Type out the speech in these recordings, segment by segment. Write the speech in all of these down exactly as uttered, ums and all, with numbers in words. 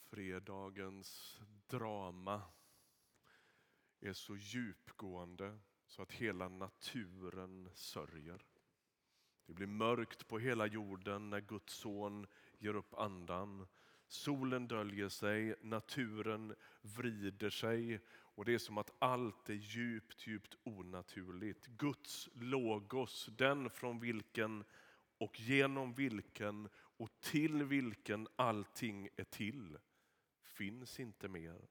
Fredagens drama är så djupgående så att hela naturen sörjer. Det blir mörkt på hela jorden när Guds son ger upp andan. Solen döljer sig, naturen vrider sig och det är som att allt är djupt, djupt onaturligt. Guds logos, den från vilken och genom vilken och till vilken allting är till, finns inte mer.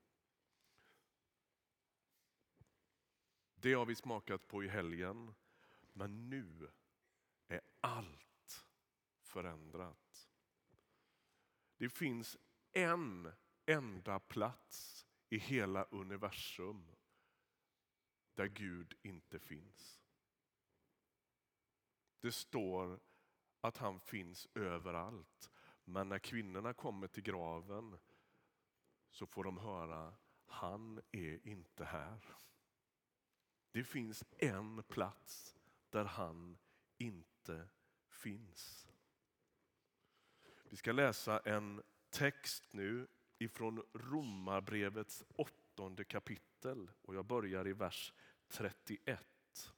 Det har vi smakat på i helgen, men nu är allt förändrat. Det finns en enda plats i hela universum där Gud inte finns. Det står att han finns överallt, men när kvinnorna kommer till graven så får de höra: han är inte här. Det finns en plats där han inte finns. Vi ska läsa en text nu ifrån Romarbrevets åttonde kapitel och jag börjar i vers trettioett.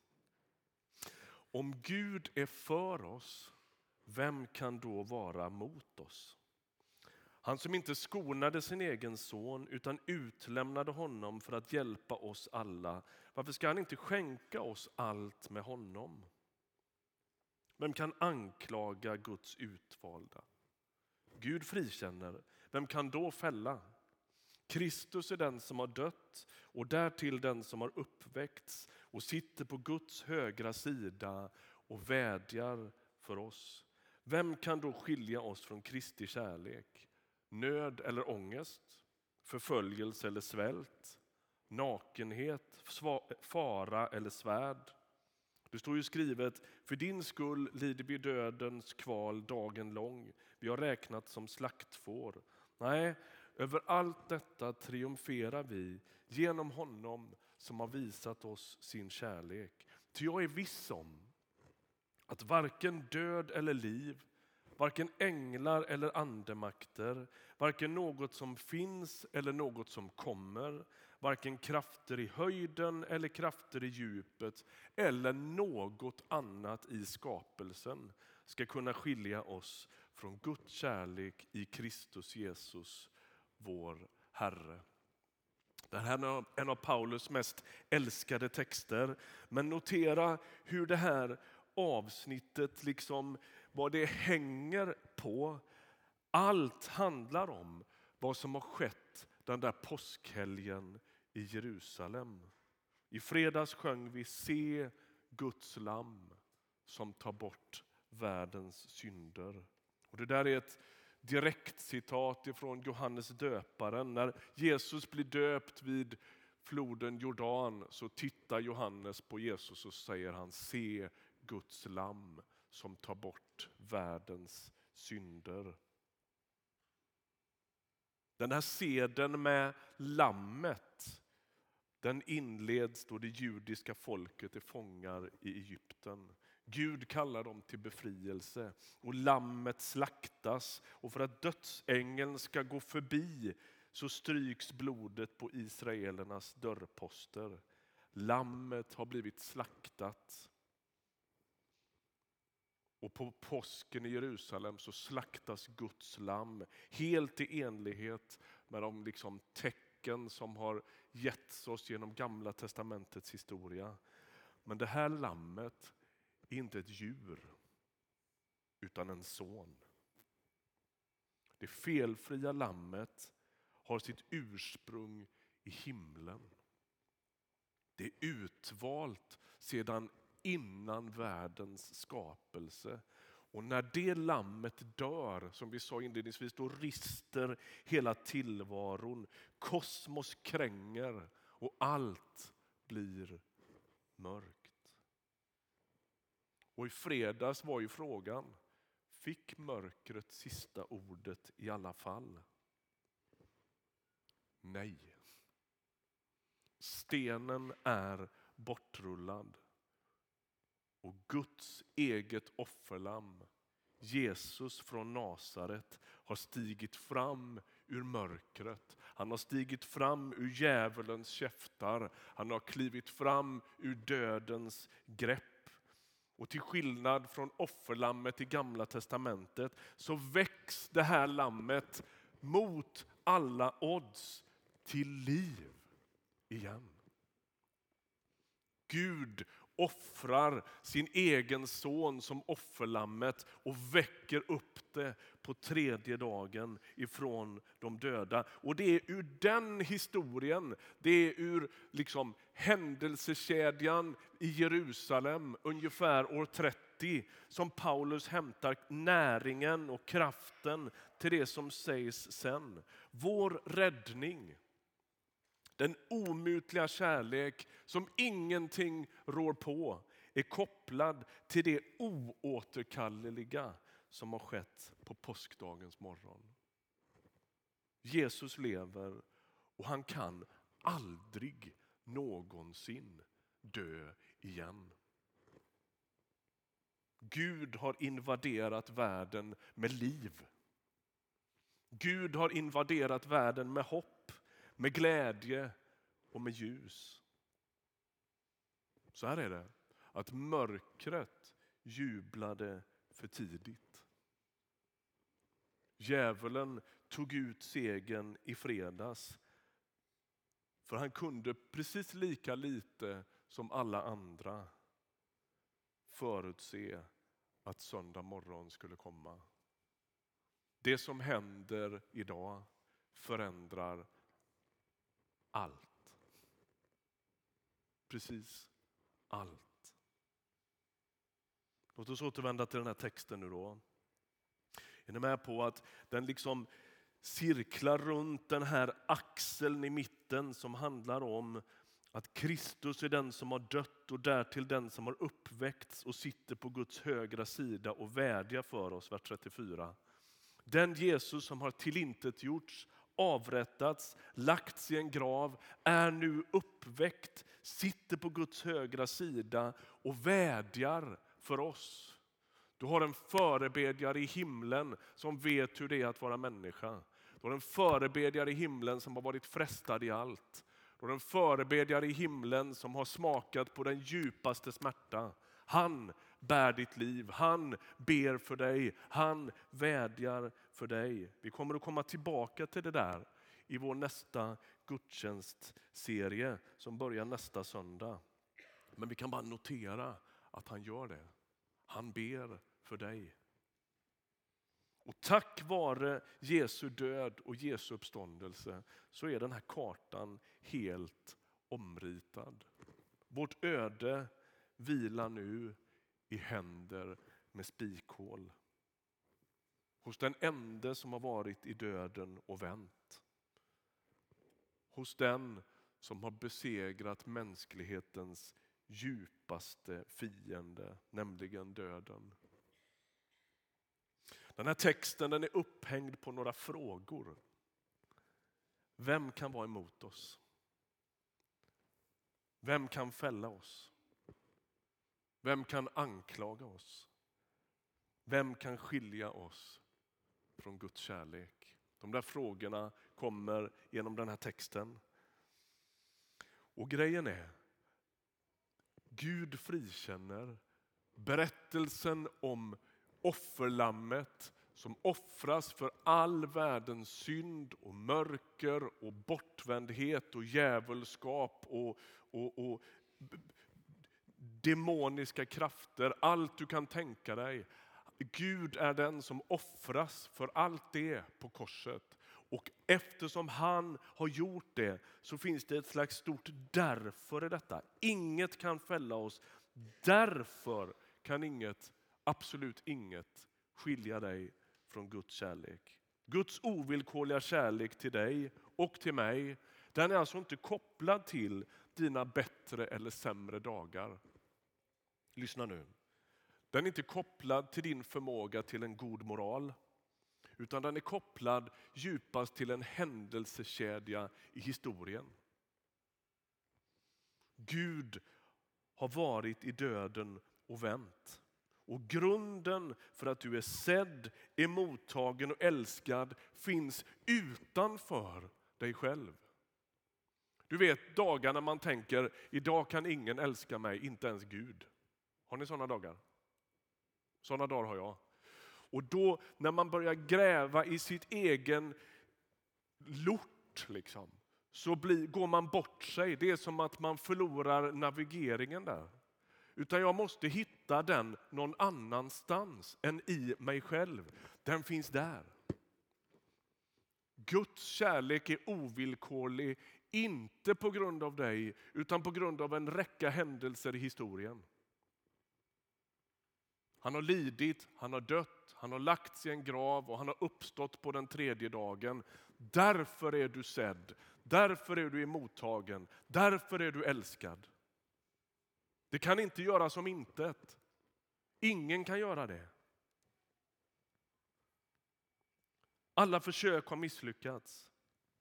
Om Gud är för oss, vem kan då vara mot oss? Han som inte skonade sin egen son utan utlämnade honom för att hjälpa oss alla. Varför ska han inte skänka oss allt med honom? Vem kan anklaga Guds utvalda? Gud frikänner. Vem kan då fälla? Kristus är den som har dött och därtill den som har uppväckts och sitter på Guds högra sida och vädjar för oss. Vem kan då skilja oss från Kristi kärlek? Nöd eller ångest, förföljelse eller svält, nakenhet, fara eller svärd. Det står ju skrivet: för din skull lider vi dödens kval dagen lång. Vi har räknat som slaktfår. Nej, över allt detta triumferar vi genom honom som har visat oss sin kärlek. Ty jag är viss om att varken död eller liv, varken änglar eller andemakter, varken något som finns eller något som kommer, varken krafter i höjden eller krafter i djupet eller något annat i skapelsen ska kunna skilja oss från Guds kärlek i Kristus Jesus, vår Herre. Det här är en av Paulus mest älskade texter, men notera hur det här avsnittet, liksom vad det hänger på. Allt handlar om vad som har skett den där påskhelgen i Jerusalem. I fredags sjöng vi Se Guds lamm som tar bort världens synder. Och det där är ett direkt citat ifrån Johannes döparen. När Jesus blir döpt vid floden Jordan så tittar Johannes på Jesus och säger han: Se Guds lamm som tar bort världens synder. Den här seden med lammet, den inleds då det judiska folket är fångar i Egypten. Gud kallar dem till befrielse och lammet slaktas, och för att dödsängeln ska gå förbi så stryks blodet på israelernas dörrposter. Lammet har blivit slaktat. Och på påsken i Jerusalem så slaktas Guds lamm helt i enlighet med de liksom tecken som har getts oss genom Gamla testamentets historia. Men det här lammet är inte ett djur utan en son. Det felfria lammet har sitt ursprung i himlen. Det är utvalt sedan innan världens skapelse. Och när det lammet dör, som vi sa inledningsvis, då rister hela tillvaron. Kosmos kränger och allt blir mörkt. Och i fredags var ju frågan: fick mörkret sista ordet i alla fall? Nej. Stenen är bortrullad. Och Guds eget offerlamm, Jesus från Nasaret, har stigit fram ur mörkret. Han har stigit fram ur djävulens käftar. Han har klivit fram ur dödens grepp. Och till skillnad från offerlammet i Gamla testamentet så väcks det här lammet mot alla odds till liv igen. Gud offrar sin egen son som offerlammet och väcker upp det på tredje dagen ifrån de döda. Och det är ur den historien, det är ur liksom händelsekedjan i Jerusalem ungefär år trettio som Paulus hämtar näringen och kraften till det som sägs sen. Vår räddning, den omutliga kärlek som ingenting rår på, är kopplad till det oåterkalleliga som har skett på påskdagens morgon. Jesus lever och han kan aldrig någonsin dö igen. Gud har invaderat världen med liv. Gud har invaderat världen med hopp, med glädje och med ljus. Så här är det, att mörkret jublade för tidigt. Djävulen tog ut segern i fredags. För han kunde precis lika lite som alla andra förutse att söndag morgon skulle komma. Det som händer idag förändrar allt. Precis allt. Låt oss återvända till den här texten nu då. Är ni med på att den liksom cirklar runt den här axeln i mitten som handlar om att Kristus är den som har dött och därtill den som har uppväckts och sitter på Guds högra sida och vädjar för oss, vers trettiofyra. Den Jesus som har tillintetgjorts, avrättats, lagts i en grav, är nu uppväckt, sitter på Guds högra sida och vädjar för oss. Du har en förebedjare i himlen som vet hur det är att vara människa. Du har en förebedjare i himlen som har varit frestad i allt. Du har en förebedjare i himlen som har smakat på den djupaste smärta. Han bär ditt liv, han ber för dig, han vädjar för dig. Vi kommer att komma tillbaka till det där i vår nästa gudstjänstserie som börjar nästa söndag. Men vi kan bara notera att han gör det. Han ber för dig. Och tack vare Jesu död och Jesu uppståndelse så är den här kartan helt omritad. Vårt öde vilar nu i händer med spikhål. Hos den ende som har varit i döden och vänt. Hos den som har besegrat mänsklighetens djupaste fiende, nämligen döden. Den här texten den är upphängd på några frågor. Vem kan vara emot oss? Vem kan fälla oss? Vem kan anklaga oss? Vem kan skilja oss från Guds kärlek? De där frågorna kommer genom den här texten. Och grejen är, Gud frikänner. Berättelsen om offerlammet som offras för all världens synd och mörker och bortvändhet och djävulskap och, och, och demoniska krafter. Allt du kan tänka dig. Gud är den som offras för allt det på korset. Och eftersom han har gjort det så finns det ett slags stort därför i detta. Inget kan fälla oss. Därför kan inget, absolut inget, skilja dig från Guds kärlek. Guds ovillkorliga kärlek till dig och till mig, den är alltså inte kopplad till dina bättre eller sämre dagar. Lyssna nu. Den är inte kopplad till din förmåga till en god moral. Utan den är kopplad djupast till en händelsekedja i historien. Gud har varit i döden och vänt. Och grunden för att du är sedd, är mottagen och älskad finns utanför dig själv. Du vet dagar när man tänker, idag kan ingen älska mig, inte ens Gud. Har ni sådana dagar? Sådana dagar har jag. Och då när man börjar gräva i sitt egen lort liksom, så blir, går man bort sig. Det är som att man förlorar navigeringen där. Utan jag måste hitta den någon annanstans än i mig själv. Den finns där. Guds kärlek är ovillkorlig, inte på grund av dig, utan på grund av en räcka händelser i historien. Han har lidit, han har dött, han har lagts i en grav och han har uppstått på den tredje dagen. Därför är du sedd, därför är du emottagen, därför är du älskad. Det kan inte göra som intet. Ingen kan göra det. Alla försök har misslyckats.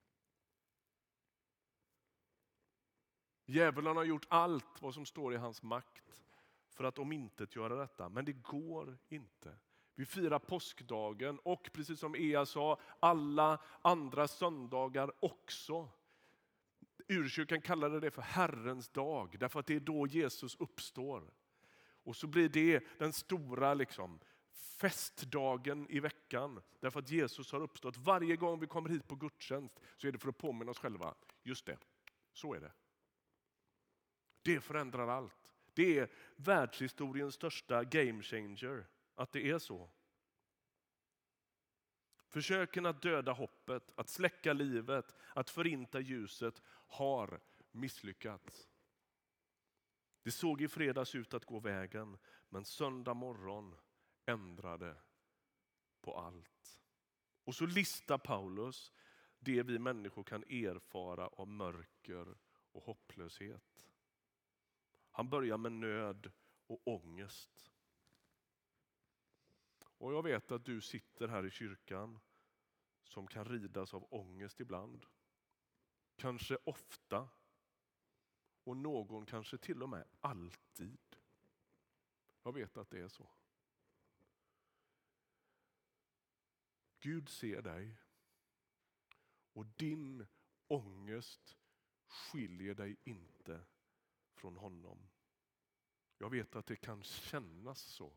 Djävulen har gjort allt vad som står i hans makt för att omintetgöra detta. Men det går inte. Vi firar påskdagen och precis som Ea sa, alla andra söndagar också. Urkyrkan kallade det för Herrens dag, därför att det är då Jesus uppstår. Och så blir det den stora liksom, festdagen i veckan, därför att Jesus har uppstått. Varje gång vi kommer hit på gudstjänst så är det för att påminna oss själva. Just det, så är det. Det förändrar allt. Det är världshistoriens största game changer, att det är så. Försöken att döda hoppet, att släcka livet, att förinta ljuset har misslyckats. Det såg i fredags ut att gå vägen, men söndag morgon ändrade på allt. Och så listar Paulus det vi människor kan erfara av mörker och hopplöshet. Han börjar med nöd och ångest. Och jag vet att du sitter här i kyrkan som kan ridas av ångest ibland. Kanske ofta. Och någon kanske till och med alltid. Jag vet att det är så. Gud ser dig. Och din ångest skiljer dig inte från honom. Jag vet att det kan kännas så.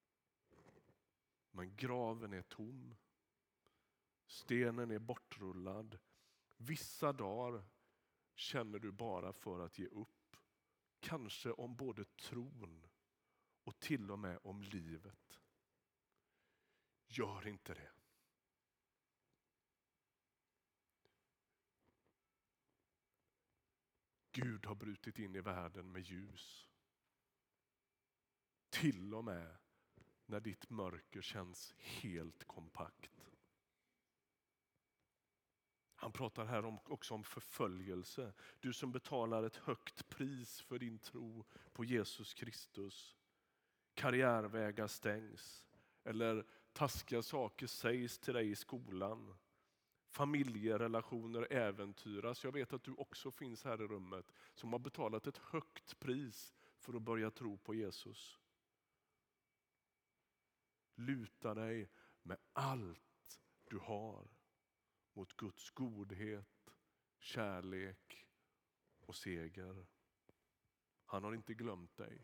Men graven är tom. Stenen är bortrullad. Vissa dagar känner du bara för att ge upp. Kanske om både tron och till och med om livet. Gör inte det. Gud har brutit in i världen med ljus. Till och med när ditt mörker känns helt kompakt. Han pratar här om, också om förföljelse. Du som betalar ett högt pris för din tro på Jesus Kristus. Karriärvägar stängs. Eller taskiga saker sägs till dig i skolan. Familjerelationer äventyras. Jag vet att du också finns här i rummet som har betalat ett högt pris för att börja tro på Jesus. Luta dig med allt du har mot Guds godhet, kärlek och seger. Han har inte glömt dig.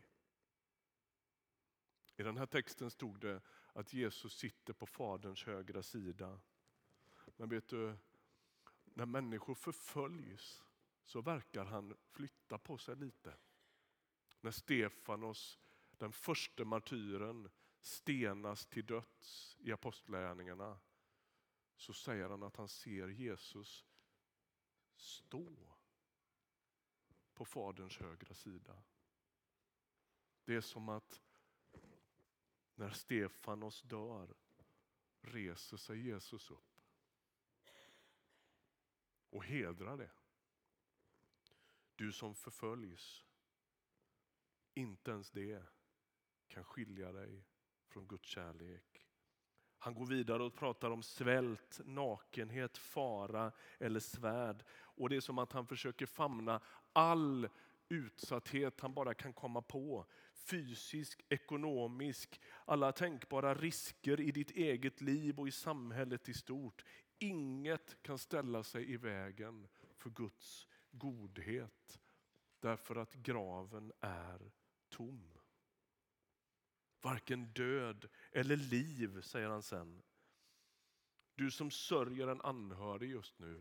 I den här texten stod det att Jesus sitter på Faderns högra sida. Men vet du, när människor förföljs så verkar han flytta på sig lite. När Stefanos, den första martyren, stenas till döds i apostlagärningarna, så säger han att han ser Jesus stå på Faderns högra sida. Det är som att när Stefanos dör reser sig Jesus upp och hedrar det. Du som förföljs, inte ens det kan skilja dig från Guds kärlek. Han går vidare och pratar om svält, nakenhet, fara eller svärd. Och det är som att han försöker famna all utsatthet han bara kan komma på. fysisk, ekonomisk, alla tänkbara risker i ditt eget liv och i samhället i stort. Inget kan ställa sig i vägen för Guds godhet, därför att graven är tom. Varken död eller liv, säger han sen. Du som sörjer en anhörig just nu,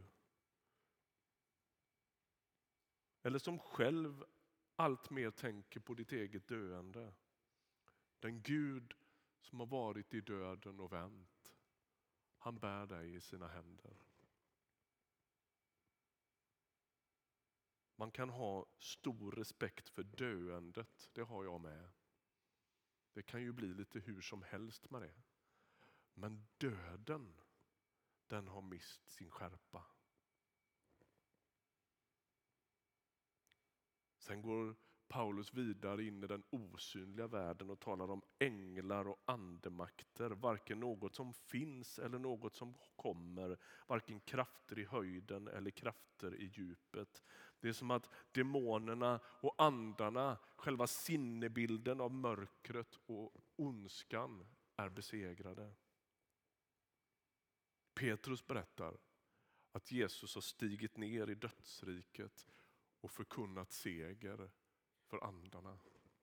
eller som själv allt mer tänker på ditt eget döende. Den Gud som har varit i döden och vänt, han bär dig i sina händer. Man kan ha stor respekt för döendet, det har jag med. Det kan ju bli lite hur som helst med det. Men döden, den har mist sin skärpa. Sen går Paulus vidare in i den osynliga världen och talar om änglar och andemakter. Varken något som finns eller något som kommer. Varken krafter i höjden eller krafter i djupet. Det är som att demonerna och andarna, själva sinnebilden av mörkret och ondskan, är besegrade. Petrus berättar att Jesus har stigit ner i dödsriket och förkunnat seger för andarna.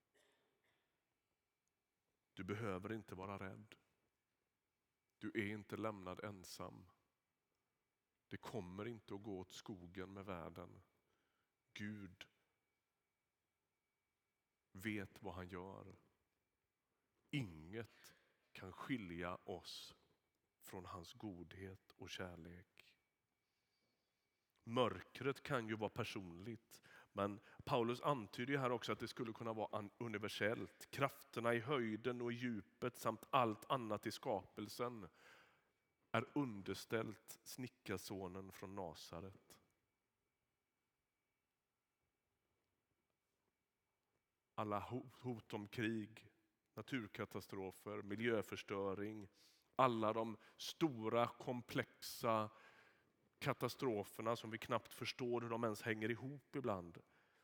Du behöver inte vara rädd. Du är inte lämnad ensam. Det kommer inte att gå åt skogen med världen. Gud vet vad han gör. Inget kan skilja oss från hans godhet och kärlek. Mörkret kan ju vara personligt, men Paulus antyder här också att det skulle kunna vara universellt. Krafterna i höjden och i djupet samt allt annat i skapelsen är underställt snickarsonen från Nasaret. Alla hot om krig, naturkatastrofer, miljöförstöring, alla de stora komplexa katastroferna som vi knappt förstår hur de ens hänger ihop ibland.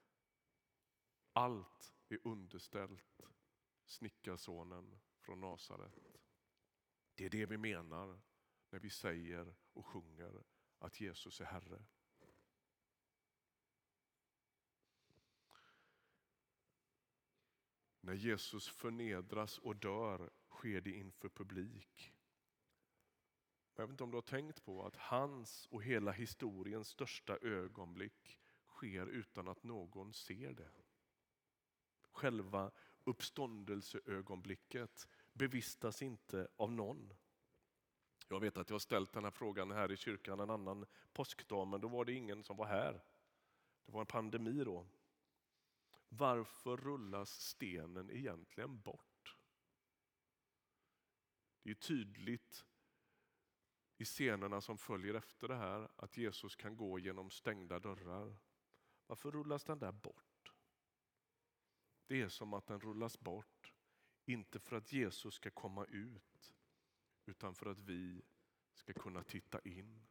Allt är underställt snickarsonen från Nasaret. Det är det vi menar när vi säger och sjunger att Jesus är Herre. När Jesus förnedras och dör sker det inför publik. Jag vet inte om du har tänkt på att hans och hela historiens största ögonblick sker utan att någon ser det. Själva uppståndelseögonblicket bevistas inte av någon. Jag vet att jag har ställt den här frågan här i kyrkan en annan påskdag, men då var det ingen som var här. Det var en pandemi då. Varför rullas stenen egentligen bort? Det är tydligt i scenerna som följer efter det här att Jesus kan gå genom stängda dörrar. Varför rullas den där bort? Det är som att den rullas bort, inte för att Jesus ska komma ut, utan för att vi ska kunna titta in.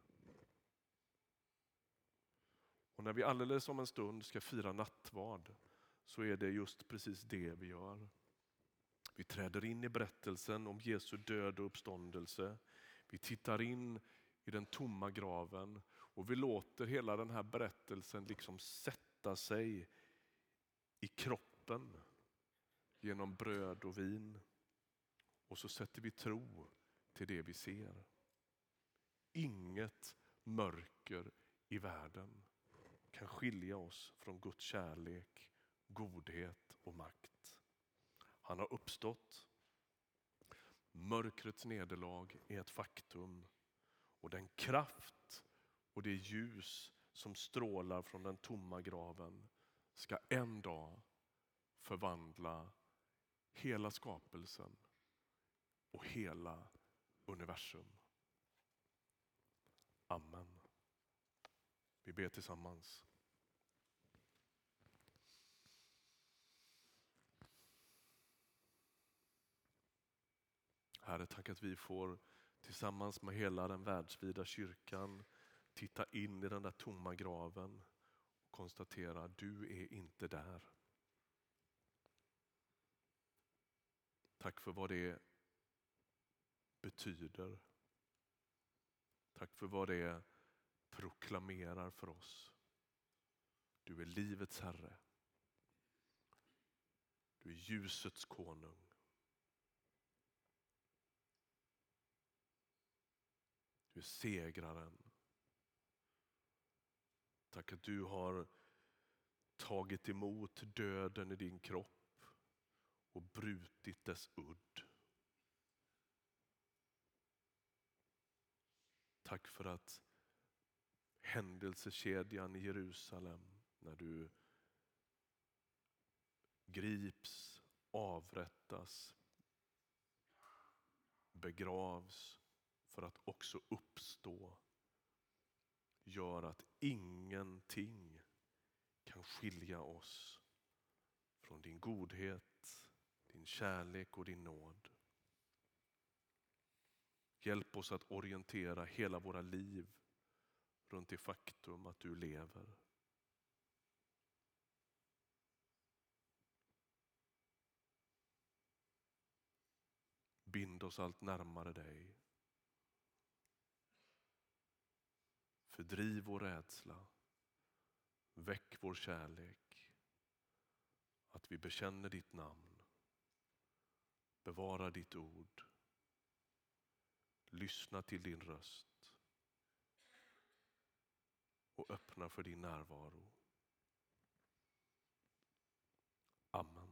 Och när vi alldeles om en stund ska fira nattvard så är det just precis det vi gör. Vi träder in i berättelsen om Jesu död och uppståndelse. Vi tittar in i den tomma graven och vi låter hela den här berättelsen liksom sätta sig i kroppen genom bröd och vin. Och så sätter vi tro till det vi ser. Inget mörker i världen kan skilja oss från Guds kärlek, godhet och makt. Han har uppstått. Mörkrets nederlag är ett faktum. Och den kraft och det ljus som strålar från den tomma graven ska en dag förvandla hela skapelsen och hela universum. Amen. Vi ber tillsammans. Herre, tack att vi får tillsammans med hela den världsvida kyrkan titta in i den där tomma graven och konstatera att du är inte där. Tack för vad det betyder. Tack för vad det proklamerar för oss. Du är livets Herre. Du är ljusets konung. Du är segraren. Tack att du har tagit emot döden i din kropp och brutit dess udd. Tack för att händelsekedjan i Jerusalem, när du grips, avrättas, begravs för att också uppstå, gör att ingenting kan skilja oss från din godhet, din kärlek och din nåd. Hjälp oss att orientera hela våra liv runt det faktum att du lever. Bind oss allt närmare dig. Fördriv vår rädsla. Väck vår kärlek. Att vi bekänner ditt namn. Bevara ditt ord. Lyssna till din röst. Och öppna för din närvaro. Amen.